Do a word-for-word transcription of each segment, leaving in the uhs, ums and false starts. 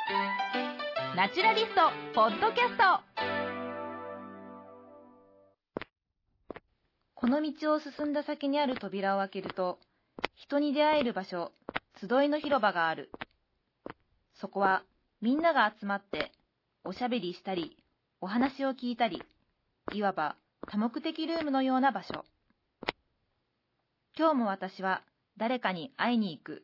ナチュラリストポッドキャスト。この道を進んだ先にある扉を開けると、人に出会える場所、集いの広場がある。そこはみんなが集まっておしゃべりしたり、お話を聞いたり、いわば多目的ルームのような場所。今日も私は誰かに会いに行く。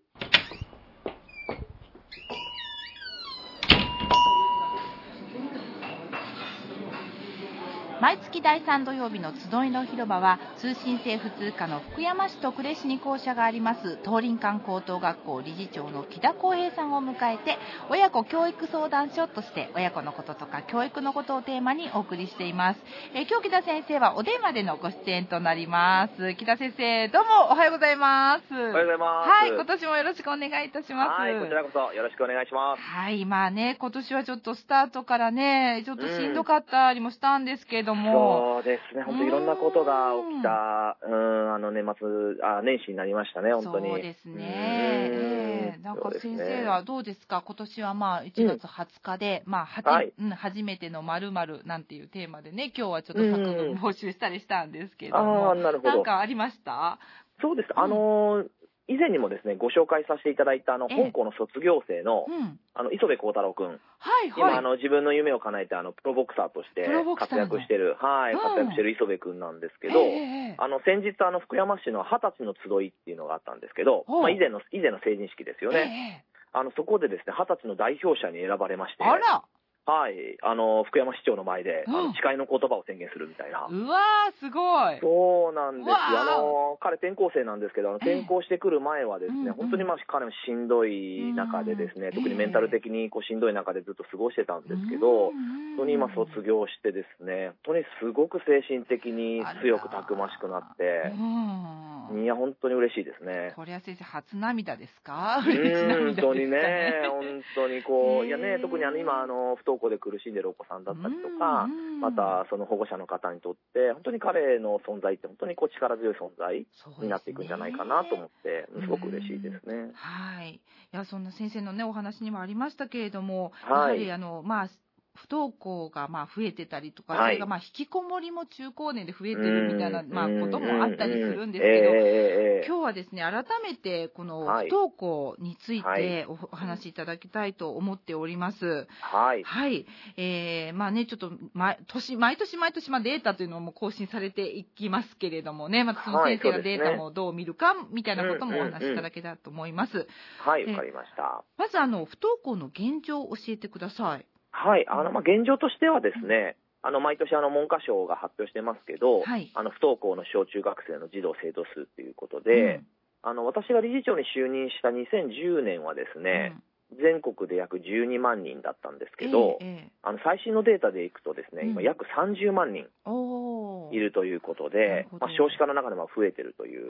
毎月だいさん土曜日の集いの広場は、通信制普通科の福山市と呉市に校舎があります東林間高等学校理事長の木田光平さんを迎えて、親子教育相談所として親子のこととか教育のことをテーマにお送りしています。えー、今日木田先生はお電話でのご出演となります。木田先生、どうもおはようございます。おはようございます。 はい、今年もよろしくお願いいたします。 はい、こちらこそよろしくお願いします。 はい、まあね、今年はちょっとスタートからね、ちょっとしんどかったりもしたんですけども、 そうですね、本当いろんなことが起きた、うん、あの年末、あ、年始になりましたね、本当に。 そうですね。えー、なんか先生はどうですか、今年はまあいちがつはつかで、うん、まあはち、はい、うん、初めての〇〇なんていうテーマでね、今日はちょっと作文募集したりしたんですけども、 あ、なるほど。 なんかありました？ そうです、うん、あのー、以前にもですねご紹介させていただいたあの本校の卒業生の、うん、あの磯部幸太郎くん、 はいはい、 今あの自分の夢を叶えてあのプロボクサーとして活躍してる、はい、活躍してる磯部くんなんですけど、えー、あの先日あの福山市の二十歳の集いっていうのがあったんですけど、まあ、以前の以前の成人式ですよね、えー、あのそこでですね二十歳の代表者に選ばれまして、 あら、 はい、あの福山市長の前で、うん、あの誓いの言葉を宣言するみたいな。 うわー、すごい。 そうなんですよ。あの彼転校生なんですけど、あの転校してくる前はですね、えー、本当にまあ彼もしんどい中でですね、うん、特にメンタル的にこうしんどい中でずっと過ごしてたんですけど、本当に今卒業してですね、本当にすごく精神的に強くたくましくなって、うん、いや本当に嬉しいですね。 これは先生初涙ですか？ 嬉し涙ですかね。本当にね、本当にこういやね、特にあの今あの不登校で苦しんでるお子さんだったりとか、またその保護者の方にとって本当に彼の存在って本当にこう力強い存在になっていくんじゃないかなと思って、すごく嬉しいですね。 はい。いや、そんな先生のねお話にもありましたけれども、はい、やはりあのまあ不登校がまあ増えてたりとか、はい、それがまあ引きこもりも中高年で増えてるみたいなまあこともあったりするんですけど、えー、今日はですね改めてこの不登校についてお話しいただきたいと思っております。 はい。 はい。えー、まあねちょっと毎年毎年毎年まあデータというのも更新されていきますけれどもね、またその先生がデータもどう見るかみたいなこともお話しいただけたらと思います。 はい、わかりました。 まずあの不登校の現状を教えてください。 はい、あのまあ現状としてはですね、あの毎年あの文科省が発表してますけど、はい、あの不登校の小中学生の児童生徒数ということで、うん、あの私が理事長に就任したにせんじゅうねんはですね、うん、全国で約じゅうにまんにんだったんですけど、えーえー、あの最新のデータでいくとですね、今約さんじゅうまんにんいるということで、まあ、少子化の中でも増えてるという、うん、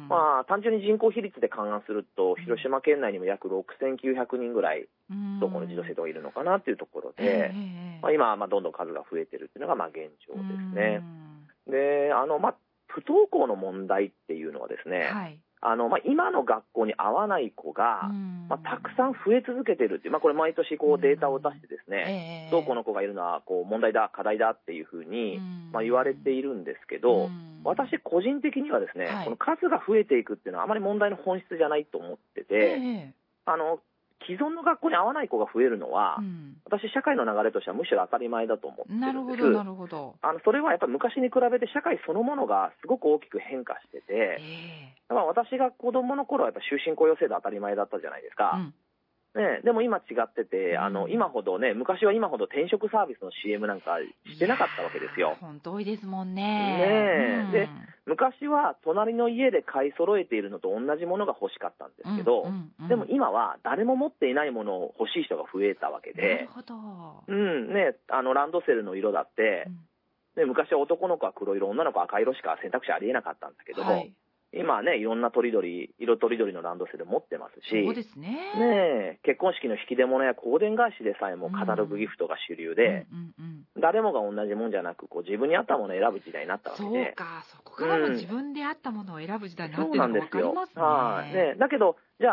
まあ単純に人口比率で勘案すると、広島県内にも約ろくせんきゅうひゃくにんぐらい不登校の児童生徒がいるのかなというところで、えーまあ、今、まあ、どんどん数が増えてるというのがまあ現状ですね。で、あのまあ不登校の問題っていうのはですね、はい、あのまあ、今の学校に合わない子が、まあ、たくさん増え続けてるっていう、まあ、これ毎年こうデータを出してですね、えー、不登校の子がいるのはこう問題だ、課題だっていうふうに、まあ、言われているんですけど、私個人的にはですね、はい、この数が増えていくっていうのはあまり問題の本質じゃないと思ってて、えー、あの既存の学校に合わない子が増えるのは、うん、私社会の流れとしてはむしろ当たり前だと思ってるんです。 なるほどなるほど。 あのそれはやっぱり昔に比べて社会そのものがすごく大きく変化してて、えー、まあ私が子供の頃はやっぱ終身雇用制度当たり前だったじゃないですか、うんね、でも今違ってて、あの今ほどね、昔は今ほど転職サービスの シーエム なんかしてなかったわけですよ。 本当多いですもんね。 ね、うん、で昔は隣の家で買い揃えているのと同じものが欲しかったんですけど、うんうんうん、でも今は誰も持っていないものを欲しい人が増えたわけで、 なるほど、 うんね、あのランドセルの色だって、うん、で昔は男の子は黒色、女の子は赤色しか選択肢ありえなかったんだけども、はい、今はね、いろんなとりどり、色とりどりのランドセル持ってますし、 そうですね。 ね、結婚式の引き出物や香典返しでさえもカタログギフトが主流で、うんうんうんうん、誰もが同じもんじゃなく、こう自分に合ったものを選ぶ時代になったわけで。 そうか、そこからも自分で合ったものを選ぶ時代になってるのが分かりますね。 うん、ね、だけど、じゃあ、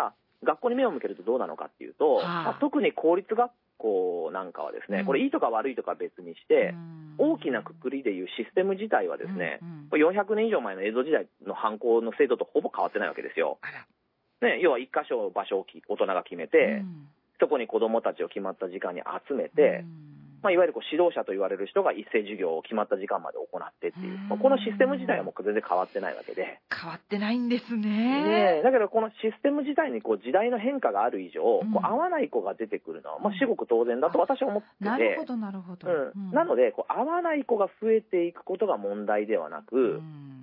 学校に目を向けるとどうなのかっていうと、はあまあ、特に公立学校なんかはですね、これいいとか悪いとか別にして、うん、大きなくくりでいうシステム自体はですね、うんうん、よんひゃくねん以上前の江戸時代の藩校の制度とほぼ変わってないわけですよ。ね、要は一箇所場所を大人が決めて、うん、そこに子どもたちを決まった時間に集めて、うんまあ、いわゆるこう指導者と言われる人が一斉授業を決まった時間まで行ってっていう、まあ、このシステム自体はもう全然変わってないわけで。 変わってないんですね。 ねだけどこのシステム自体にこう時代の変化がある以上、うん、こう合わない子が出てくるのは、まあ、至極当然だと私は思ってて、 なるほどなるほど、うんうん、なのでこう合わない子が増えていくことが問題ではなく、うん、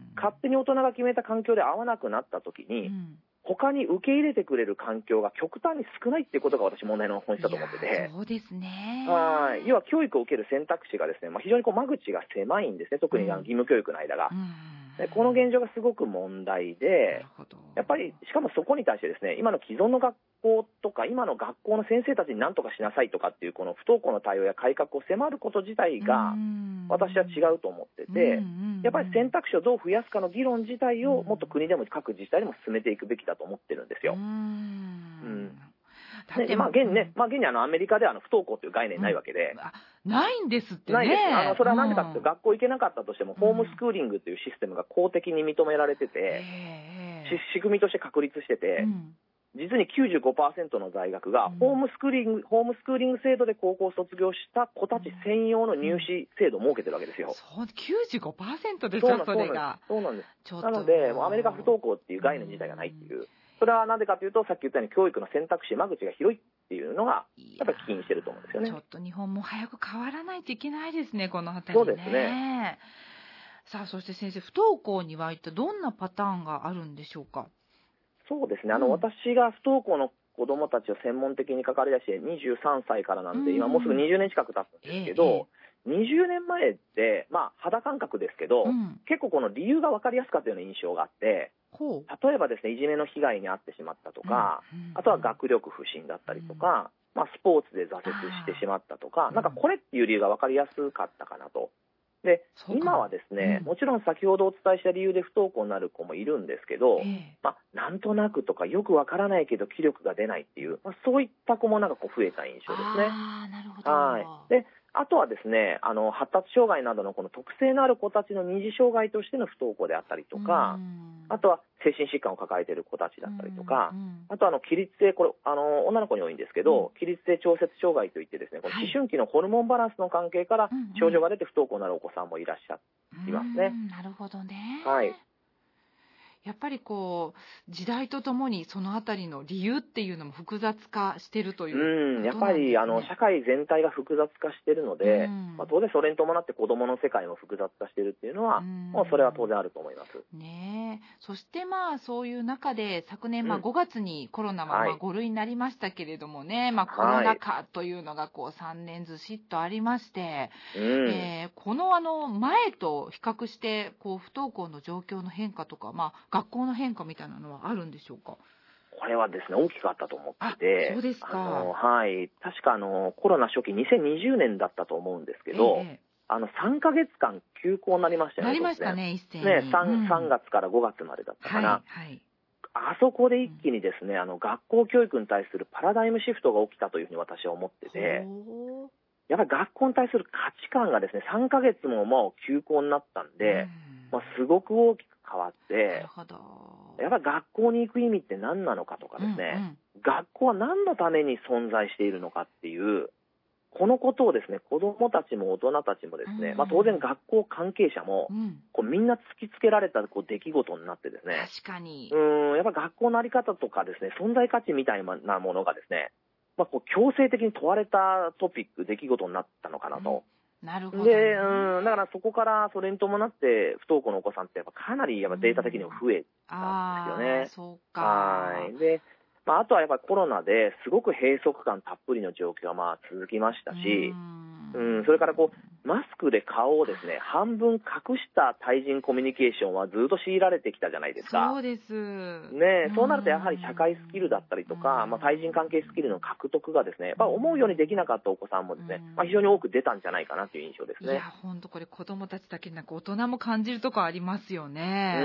勝手に大人が決めた環境で合わなくなった時に、うん他に受け入れてくれる環境が極端に少ないっていうことが私問題の本質だと思ってて。 そうですね。 はい。要は教育を受ける選択肢がですね、まあ、非常にこう間口が狭いんですね。特に義務教育の間が。うんでこの現状がすごく問題で、やっぱりしかもそこに対してですね、今の既存の学校とか今の学校の先生たちに何とかしなさいとかっていうこの不登校の対応や改革を迫ること自体が私は違うと思ってて、やっぱり選択肢をどう増やすかの議論自体をもっと国でも各自治体でも進めていくべきだと思ってるんですよ。うんでまあ、現にね、まあ、現にあのアメリカではあの不登校という概念ないわけで、 うん、ないんですってね。 ないです。あのそれは何でかというと、学校行けなかったとしても、ホームスクーリングというシステムが公的に認められてて、仕組みとして確立してて、うん、実に きゅうじゅうごパーセント の大学がホームスクーリング、うん、ホームスクーリング制度で高校を卒業した子たち専用の入試制度を設けてるわけですよ。 そう きゅうじゅうごパーセント ですか、それが。 そうなんです。なので、もうアメリカ不登校っていう概念自体がないっていう。うんそれはなぜかというと、さっき言ったように教育の選択肢、間口が広いっていうのが、やっぱり起因してると思うんですよね。 ちょっと日本も早く変わらないといけないですね、この辺りね。 そうですね。 さあ、そして先生、不登校には一体どんなパターンがあるんでしょうか。 そうですね。あの、うん、私が不登校の子どもたちを専門的に関わり出してにじゅうさんさいからなんで、今もうすぐにじゅうねん近く経つんですけど、ええ、にじゅうねんまえって、まあ、肌感覚ですけど、うん、結構この理由が分かりやすかったような印象があって、例えばですね、いじめの被害に遭ってしまったとか、うんうん、あとは学力不振だったりとか、うんまあ、スポーツで挫折してしまったとか、なんかこれっていう理由が分かりやすかったかなと。で、今はですね、うん、もちろん先ほどお伝えした理由で不登校になる子もいるんですけど、えーまあ、なんとなくとかよくわからないけど気力が出ないっていう、まあ、そういった子もなんかこう増えた印象ですね。 あー、なるほど。 はい。で、あとはですね、あの発達障害などのこの特性のある子たちの二次障害としての不登校であったりとか、あとは精神疾患を抱えている子たちだったりとか、あとはあの起立性、これあの女の子に多いんですけど、起立性調節障害といってですね、この思春期のホルモンバランスの関係から症状が出て不登校になるお子さんもいらっしゃいますね。 なるほどね。 はい。 やっぱりこう時代とともにそのあたりの理由っていうのも複雑化してるということなんですね。 うん、やっぱりあの社会全体が複雑化してるので、まあ、当然それに伴って子どもの世界も複雑化してるっていうのは、もうそれは当然あると思います。 ねえ、そしてまあそういう中で昨年まあごがつにコロナはまあご類になりましたけれどもね、はい、まあ、コロナ禍というのがこうさんねんずしっとありまして、うんえー、このあの前と比較してこう不登校の状況の変化とか、まあ、学校の変化みたいなのはあるんでしょうか。 これはですね、大きくあったと思ってて、 そうですか。 あの、はい、確かあのコロナ初期にせんにじゅうねんだったと思うんですけど、ええ、あのさんかげつかん休校になりましたよね。 なりましたね、一斉に。 ね、3, 3月からごがつまでだったかな。 はいはい、 あそこで一気にですね、あの学校教育に対するパラダイムシフトが起きたというふうに私は思ってて、やっぱり学校に対する価値観がですね、さんかげつももう休校になったんで、まあ、すごく大きく変わって、 なるほど。 やっぱり学校に行く意味って何なのかとかですね、うんうん、学校は何のために存在しているのかっていう、このことをですね、子どもたちも大人たちもですね、うんまあ、当然学校関係者も、うん、こうみんな突きつけられたこう出来事になってですね、 確かに。 うん、やっぱ学校の在り方とかですね、存在価値みたいなものがですね、まあ、こう強制的に問われたトピック、出来事になったのかなと。 うん、なるほど、ね。 で、うん、だからそこからそれに伴って不登校のお子さんってやっぱかなりやっぱデータ的にも増えたんですよね。うん、 あ、そうか。 はい。で、まあ、あとはやっぱりコロナですごく閉塞感たっぷりの状況がまあ続きましたし、うん、うん、それからこうマスクで顔をですね、半分隠した対人コミュニケーションはずっと強いられてきたじゃないですか。 そうです。 ね、そうなるとやはり社会スキルだったりとか、まあ、対人関係スキルの獲得がですね、やっぱ思うようにできなかったお子さんもですね、まあ、非常に多く出たんじゃないかなという印象ですね。 いや、本当これ子供たちだけでなく大人も感じるとこありますよね。 うん。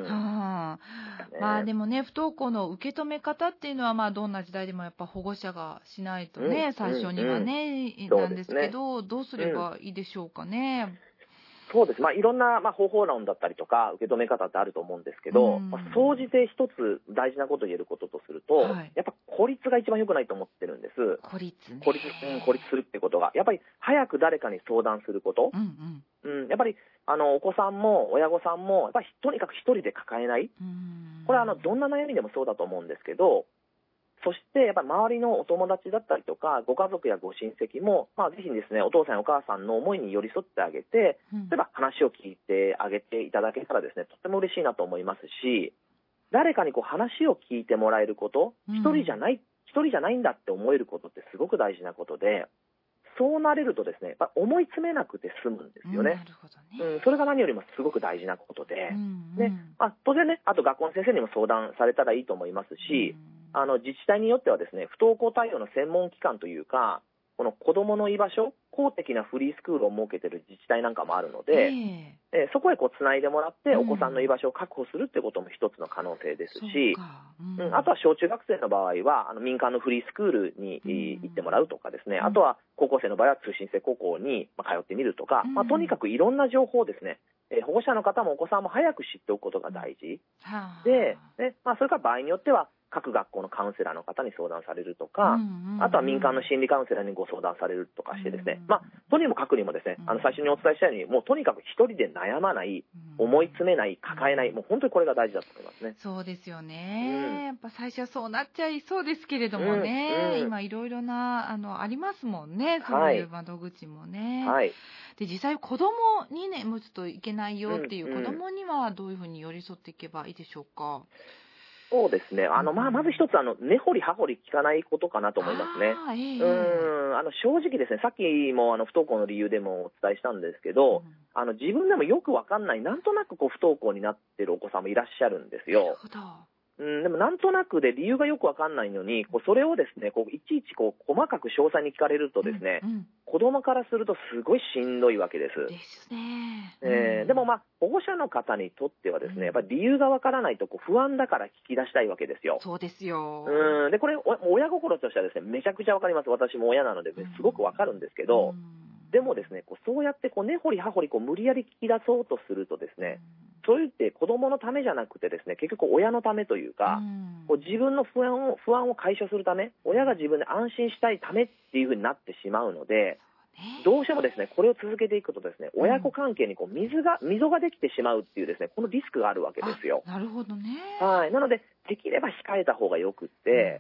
はあ、まあでもね、不登校の受け止め方っていうのは、まあどんな時代でもやっぱ保護者がしないとね、うん、最初にはね、うんうん、なんですけど、どうすればいいでしょうかね。 そうです。まあ、いろんな、まあ、方法論だったりとか、受け止め方ってあると思うんですけど、うん、まあ、総じて一つ大事なことを言えることとすると、はい、やっぱ孤立が一番良くないと思ってるんです。 孤立ね。 孤立、うん、孤立するってことが。やっぱり早く誰かに相談すること。うんうんうん、やっぱり、あの、お子さんも親御さんも、やっぱりとにかく一人で抱えない。うん、これはあの、どんな悩みでもそうだと思うんですけど、そしてやっぱり周りのお友達だったりとかご家族やご親戚も、まあ、ぜひですね、お父さんやお母さんの思いに寄り添ってあげて、例えば話を聞いてあげていただけたらですね、とても嬉しいなと思いますし、誰かにこう話を聞いてもらえること、一人じゃない、一人じゃないんだって思えることってすごく大事なことで、そうなれるとですね、やっぱ思い詰めなくて済むんですよね。 うん、なるほどね。 うん、それが何よりもすごく大事なことで、 うんうん、 ね、まあ、当然ね、あと学校の先生にも相談されたらいいと思いますし、うんあの自治体によってはですね、不登校対応の専門機関というか、この子どもの居場所、公的なフリースクールを設けている自治体なんかもあるので、えー、えー、そこへこうつないでもらって、お子さんの居場所を確保するってことも一つの可能性ですし、うんうん、あとは小中学生の場合はあの民間のフリースクールに行ってもらうとかですね、うん、あとは高校生の場合は通信制高校に通ってみるとか、うんまあ、とにかくいろんな情報をですね、えー、保護者の方もお子さんも早く知っておくことが大事、うん、で、ねまあ、それから場合によっては各学校のカウンセラーの方に相談されるとか、うんうんうん、あとは民間の心理カウンセラーにご相談されるとかしてですね、うんうん、まあ、とにもかくにもですね、あの最初にお伝えしたように、もうとにかく一人で悩まない、思い詰めない、抱えない、もう本当にこれが大事だと思いますね。 そうですよね。うん、やっぱ最初はそうなっちゃいそうですけれどもね、うんうん、今いろいろなあのありますもんね、そういう窓口もね。はい、で実際子供にね持つといけないよっていう、うんうん、子供にはどういうふうに寄り添っていけばいいでしょうか。 そうですね。あの、まあ、まず一つ、あの、根掘り葉掘り聞かないことかなと思いますね。 あ、えー、 うん、あの、正直ですね、さっきも、あの、不登校の理由でもお伝えしたんですけど、うん、あの、自分でもよくわかんない、なんとなくこう、不登校になっているお子さんもいらっしゃるんですよ。 なるほど。 うん、でもなんとなくで理由がよくわかんないのに、こうそれをですね、こういちいちこう細かく詳細に聞かれるとですね、うんうん、子供からするとすごいしんどいわけです。 ですね。 えー、でもまあ保護者の方にとってはですね、やっぱり理由がわからないとこう不安だから聞き出したいわけですよ。 そうですよ。 うん、でこれ親心としてはですね、めちゃくちゃわかります。私も親なので、ね、すごくわかるんですけど、うん、でもですね、こうそうやってこう根掘り葉掘りこう無理やり聞き出そうとするとですね。うんそう言って子どものためじゃなくてですね、結局親のためというか、うん、こう自分の不安を不安を解消するため、親が自分で安心したいためっていう風になってしまうので、どうしてもですね、これを続けていくとですね、親子関係にこう溝が溝ができてしまうっていうですね、このリスクがあるわけですよ。 なるほどね。 はい。なのでできれば控えた方がよくって、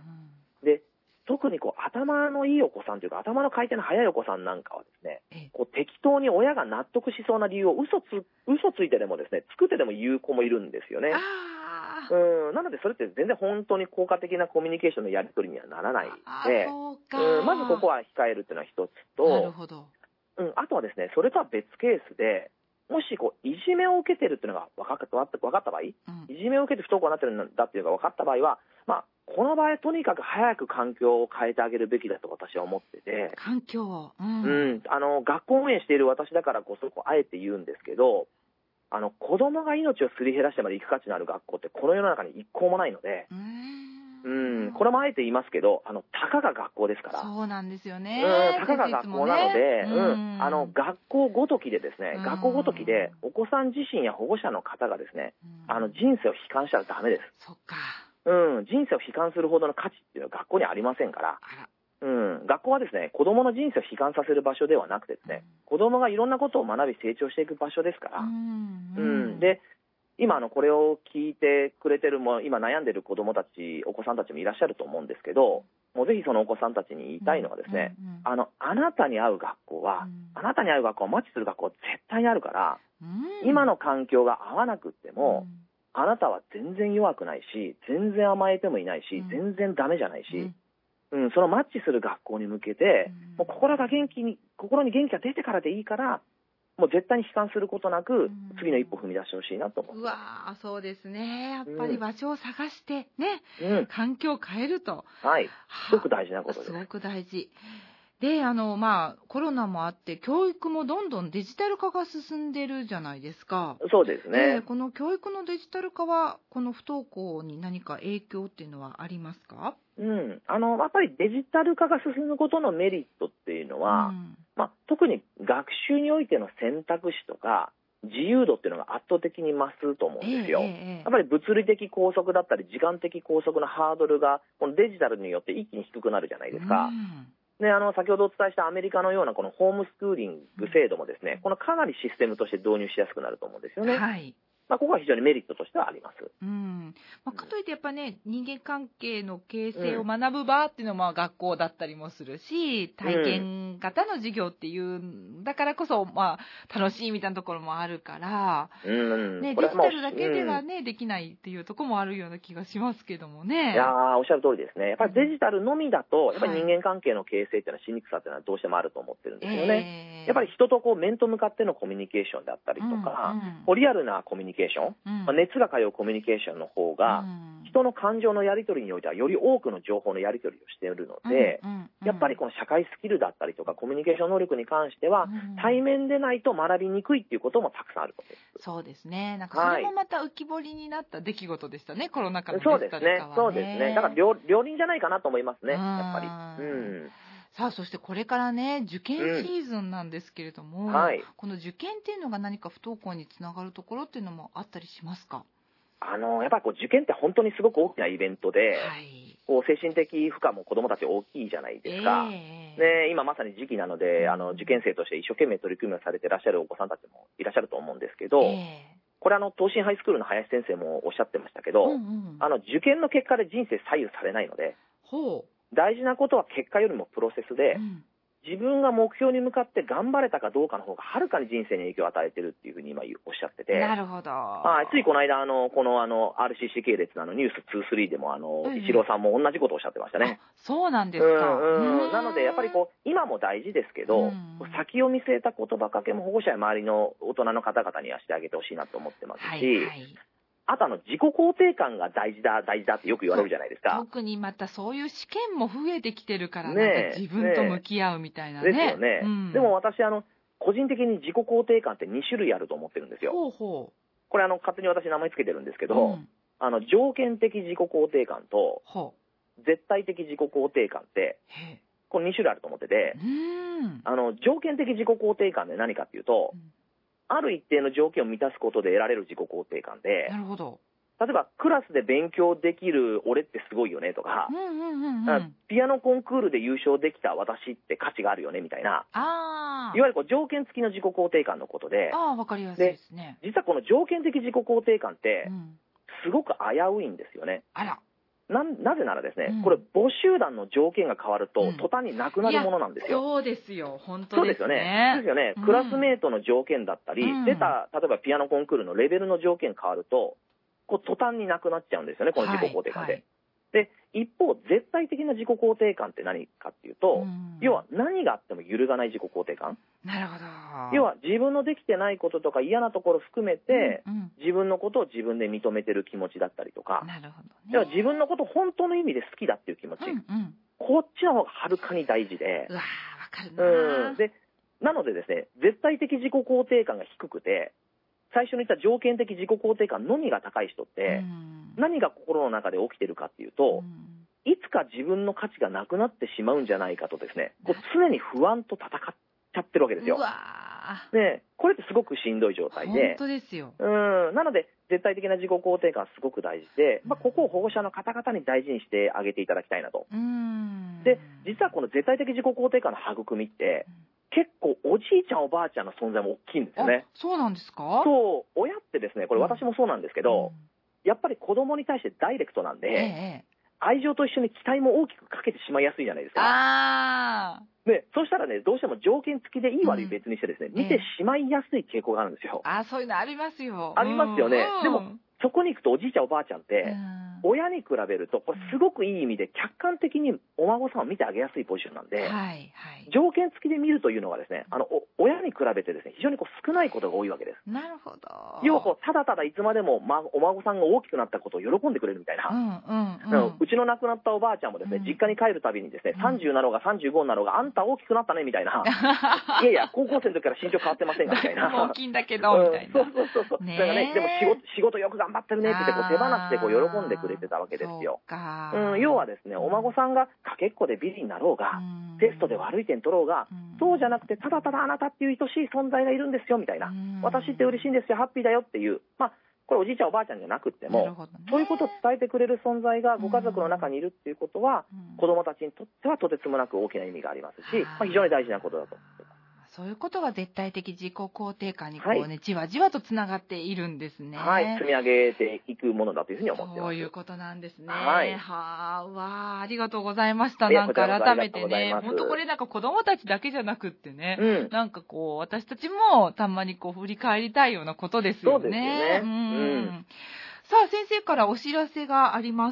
うんうん、で。特にこう頭のいいお子さんというか頭の回転の速いお子さんなんかはですね、こう適当に親が納得しそうな理由を嘘つ嘘ついてでもですね作ってでも言う子もいるんですよね。 あうんなのでそれって全然本当に効果的なコミュニケーションのやり取りにはならないので、うんまずここは控えるっていうのは一つと、 なるほど、 うん、あとはですねそれとは別ケースでもしこういじめを受けてるっていうのが分かった、分かった場合、うん、いじめを受けて不登校になってるんだっていうのが分かった場合は、まあこの場合とにかく早く環境を変えてあげるべきだと私は思ってて、 環境、うん、 うん、あの学校運営している私だからこそこうあえて言うんですけど、あの子供が命をすり減らしてまで行く価値のある学校ってこの世の中に一校もないので、うん、うんこれもあえて言いますけど、あのたかが学校ですから。 そうなんですよね。 うん、たかが学校なので、ね、うん、あの学校ごときでですね、学校ごときでお子さん自身や保護者の方がですね、あの人生を悲観したらダメです。 そっか。 うん、人生を悲観するほどの価値っていうのは学校にはありませんから、うん、学校はですね、子供の人生を悲観させる場所ではなくてですね、うん、子供がいろんなことを学び成長していく場所ですから、うんうん、で、今あのこれを聞いてくれてるも今悩んでる子供たち、お子さんたちもいらっしゃると思うんですけど、もうぜひそのお子さんたちに言いたいのがですね、うんうんうん、あのあなたに合う学校は、うん、あなたに合う学校をマッチする学校は絶対にあるから、うん、今の環境が合わなくっても、うんあなたは全然弱くないし、全然甘えてもいないし、うん、全然ダメじゃないし、うん、 うん、そのマッチする学校に向けて、うん、もう心が元気に、心に元気が出てからでいいから、もう絶対に悲観することなく、次の一歩踏み出してほしいなと思ってます。 うわー、そうですね。やっぱり場所を探してね、うん、環境を変えると。 はい。すごく大事なことです。 すごく大事。で、あの、まあ、コロナもあって、教育もどんどんデジタル化が進んでるじゃないですか。 そうですね。 で、この教育のデジタル化は、この不登校に何か影響っていうのはありますか？ うん。あの、やっぱりデジタル化が進むことのメリットっていうのは、うん、まあ、特に学習においての選択肢とか、自由度っていうのが圧倒的に増すと思うんですよ。えーえー、やっぱり物理的拘束だったり、時間的拘束のハードルが、このデジタルによって一気に低くなるじゃないですか。うんで、あの、先ほどお伝えしたアメリカのようなこのホームスクーリング制度もですね、このかなりシステムとして導入しやすくなると思うんですよね。はい。まあ、ここは非常にメリットとしてはあります。 うん。まあ、かといってやっぱね、人間関係の形成を学ぶ場っていうのも学校だったりもするし、体験型の授業っていう、だからこそ、まあ、楽しいみたいなところもあるから、うん、ね、デジタルだけではね、うん、できないっていうところもあるような気がしますけどもね。 いやー、おっしゃる通りですね。やっぱりデジタルのみだと、やっぱり人間関係の形成っていうのはしにくさっていうのはどうしてもあると思ってるんですよね。えー、やっぱり人とこう面と向かってのコミュニケーションであったりとか、うんうん、リアルなコミュニケーション、うんまあ、熱が通うコミュニケーションの方が、うん、人の感情のやり取りにおいてはより多くの情報のやり取りをしているので、うんうんうん、やっぱりこの社会スキルだったりとかコミュニケーション能力に関しては、うん、対面でないと学びにくいっていうこともたくさんあると思います。 そうですね。なんかそれもまた浮き彫りになった出来事でしたね、はい、コロナ禍のデジタル化はね。 そうですね。そうですね。だから 両, 両輪じゃないかなと思いますね、やっぱり。うんさあ、そしてこれからね、受験シーズンなんですけれども、うんはい、この受験っていうのが何か不登校につながるところっていうのもあったりしますか？ あのやっぱりこう受験って本当にすごく大きなイベントで、はい、こう精神的負荷も子どもたち大きいじゃないですか、えーね、今まさに時期なので、あの受験生として一生懸命取り組みをされていらっしゃるお子さんたちもいらっしゃると思うんですけど、えー、これあの東進ハイスクールの林先生もおっしゃってましたけど、うんうん、あの受験の結果で人生左右されないので、ほう大事なことは結果よりもプロセスで、うん、自分が目標に向かって頑張れたかどうかの方がはるかに人生に影響を与えているっていうふうに今おっしゃってて。 なるほど。 はい、ついこの間、あの、このあの、アールシーシー 系列のあのニュースにじゅうさんでもあの、イチローさんも同じことをおっしゃってましたね。 そうなんですか。 うんうん、なので、やっぱりこう、今も大事ですけど、先を見据えた言葉かけも保護者や周りの大人の方々にはしてあげてほしいなと思ってますし、はいはいあとあの自己肯定感が大事だ大事だってよく言われるじゃないですか。 特にまたそういう試験も増えてきてるから、ね、自分と向き合うみたいなね。 ですよね。うん、でも私あの個人的に自己肯定感ってに種類あると思ってるんですよ。ほうほうこれあの勝手に私名前つけてるんですけど、うん、あの条件的自己肯定感と絶対的自己肯定感ってこのに種類あると思ってて、うんあの条件的自己肯定感で何かっていうと。うんある一定の条件を満たすことで得られる自己肯定感で、なるほど。例えばクラスで勉強できる俺ってすごいよねとか、うんうんうんうん、ピアノコンクールで優勝できた私って価値があるよねみたいな、あいわゆるこう条件付きの自己肯定感のことで、 あわかりやすいですね。 で、実はこの条件的自己肯定感ってすごく危ういんですよね。あら。な, なぜならですね、うん、これ母集団の条件が変わると、うん、途端になくなるものなんですよ。 そうですよ、本当ですね。そうですよね。ですよね、うん、クラスメートの条件だったり、うん、出た例えばピアノコンクールのレベルの条件変わると、こう途端になくなっちゃうんですよね、この自己肯定感で。はいはいで一方絶対的な自己肯定感って何かっていうと、うん、要は何があっても揺るがない自己肯定感。 なるほど。 要は自分のできてないこととか嫌なところ含めて、うんうん、自分のことを自分で認めてる気持ちだったりとか、なるほどね、要は自分のことを本当の意味で好きだっていう気持ち、うんうん、こっちの方がはるかに大事で、 うわーわかるな、 うん、でなのでですね、絶対的自己肯定感が低くて最初に言った条件的自己肯定感のみが高い人って、うん何が心の中で起きてるかっていうと、うん、いつか自分の価値がなくなってしまうんじゃないかとですね、こう常に不安と戦っちゃってるわけですよ。うわね、これってすごくしんどい状態で、 本当ですよ。 うんなので絶対的な自己肯定感はすごく大事で、まあ、ここを保護者の方々に大事にしてあげていただきたいなと。うんで実はこの絶対的自己肯定感の育みって、うん結構おじいちゃんおばあちゃんの存在も大きいんですよね。 そうなんですか？ そう親ってですね、これ私もそうなんですけど、うん、やっぱり子供に対してダイレクトなんで、ええ、愛情と一緒に期待も大きくかけてしまいやすいじゃないですか。あでそうしたらね、どうしても条件付きでいい悪い別にしてですね、うん、見てしまいやすい傾向があるんですよ。 あそういうのありますよ。 ありますよね。うん、でもそこに行くとおじいちゃんおばあちゃんって、親に比べるとこれすごくいい意味で客観的にお孫さんを見てあげやすいポジションなんで、はいはい、条件付きで見るというのがですね、あの親に比べてですね非常にこう少ないことが多いわけです。 なるほど。 要はこうただただいつまでも、ま、お孫さんが大きくなったことを喜んでくれるみたいな、うんうんうん、うちの亡くなったおばあちゃんもですね、うん、実家に帰るたびにですね、さんじゅうなろうがさんじゅうごになろうがあんた大きくなったねみたいな、いやいや高校生の時から身長変わってませんがみたいな、 大きいんだけどみたいな、うん、 そうそうそうそう、ね、だからね、でも仕事仕事よく頑張ってるねって言ってこう手放してこう喜んでくれてたわけですよ。うん、要はですね、お孫さんがかけっこでビリになろうが、うん、テストで悪い点取ろうが、うん、そうじゃなくてただただあなたっていう愛しい存在がいるんですよみたいな、うん、私って嬉しいんですよ、ハッピーだよっていう、まあこれおじいちゃんおばあちゃんじゃなくても、ね、そういうことを伝えてくれる存在がご家族の中にいるっていうことは、うん、子どもたちにとってはとてつもなく大きな意味がありますし、まあ、非常に大事なことだと思います。 そういうことが絶対的自己肯定感にこう、ね、はい、じわじわとつながっているんですね。 はい、積み上げていくものだというふうに思っています。 そういうことなんですね。 はい、 はあ、わあ、ありがとうございました。なんか改めてね、本当これなんか子供たちだけじゃなくってね、うん、なんかこう私たちもたまにこう振り返りたいようなことですよね。 そうですよね。 うん。うん、さあ先生からお知らせがあります。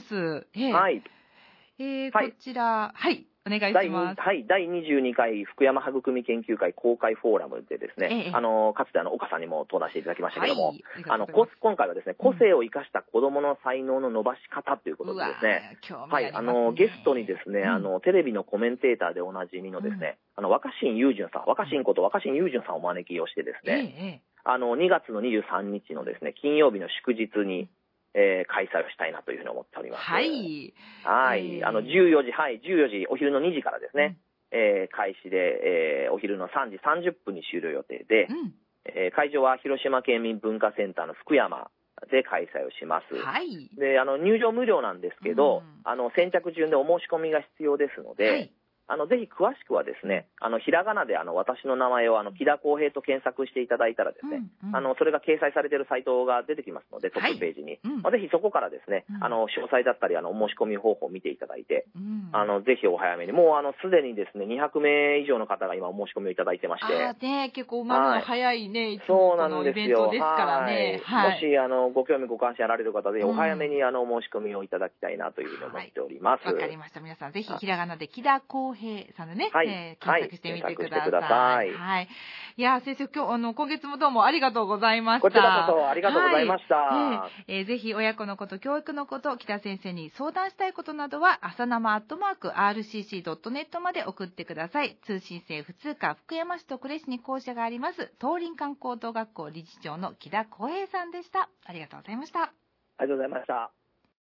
えー、はい。えー、こちら、はい。お願いします。 はい、だいにじゅうにかい福山育み研究会公開フォーラムでですね、ええ、あのかつてあの岡さんにも登壇していただきましたけども、はい、あの今回はですね、個性を生かした子どもの才能の伸ばし方ということでですね、 うん、 はい、あのゲストにですね、うん、あのテレビのコメンテーターでおなじみのですね、うん、あの若新雄純さん、若新こと若新雄純さんをお招きをしてですね、え、あのにがつのにじゅうさんにちのですね金曜日の祝日にえー、開催をしたいなというふうに思っております。 はい。 はい。えー、あの、じゅうよじ、はい、じゅうよじ、お昼のにじからですね、うん、えー、開始で、えー、お昼のさんじさんじゅっぷんに終了予定で、うんえー、会場は広島県民文化センターの福山で開催をします。 はい。 で、あの、入場無料なんですけど、うん、あの、先着順でお申し込みが必要ですので、はい、あのぜひ詳しくはですね、あのひらがなであの私の名前をあの木田康平と検索していただいたらですね、うんうん、あのそれが掲載されているサイトが出てきますので、トップページに、はいうんまあ、ぜひそこからですね、うん、あの詳細だったりあのお申し込み方法を見ていただいて、うん、あのぜひお早めに、もうあのすでにですねにひゃくめい以上の方が今お申し込みをいただいてまして、 あね、結構まだ早いね、はい、いつもこのイベントですからね、 はいはい、もしあのご興味ご関心あられる方で、お早めにあのお申し込みをいただきたいなというふうに思っております。 わ、はい、かりました。皆さんぜひひらがなで木田康平さんでね、はいえー、検索してみてください。はい。はい、いや先生、今日あの今月もどうもありがとうございました。 こちらこそありがとうございました。 はいえーえー、ぜひ親子のこと、教育のこと、北先生に相談したいことなどは朝生アットマーク アールシーシードットネット まで送ってください。通信制普通科福山市と呉市に校舎があります東林間高等学校理事長の木田康平さんでした。ありがとうございました。 ありがとうございました。